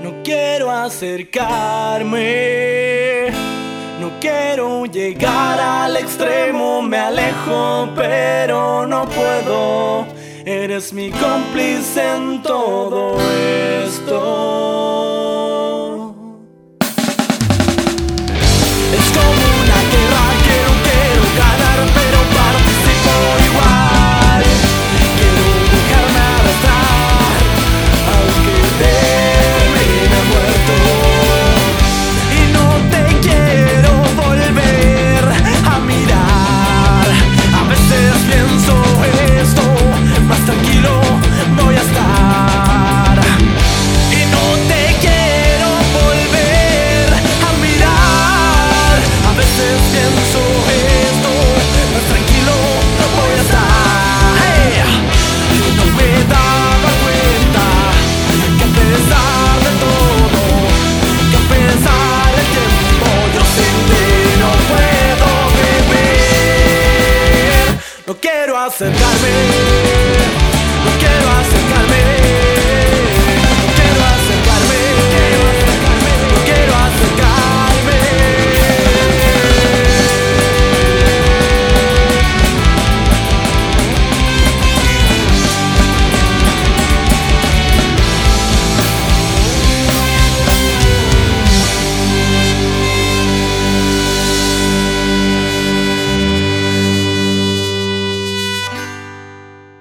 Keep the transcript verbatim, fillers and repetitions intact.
No quiero acercarme, no quiero llegar al extremo. Me alejo, pero no puedo. Eres mi cómplice en todo esto. Es como una guerra que no quiero ganar, pero participo igual. Quiero dejarme arrastrar, aunque termine muerto. Y no te quiero volver a mirar. A veces pienso esto, más tranquilo voy a estar. Y no te quiero volver a mirar. A veces pienso esto, más tranquilo voy a estar. Hey. Y no me daba cuenta que a pesar de todo, que a pesar del tiempo, yo sin ti no puedo vivir. No quiero acercarme, no quiero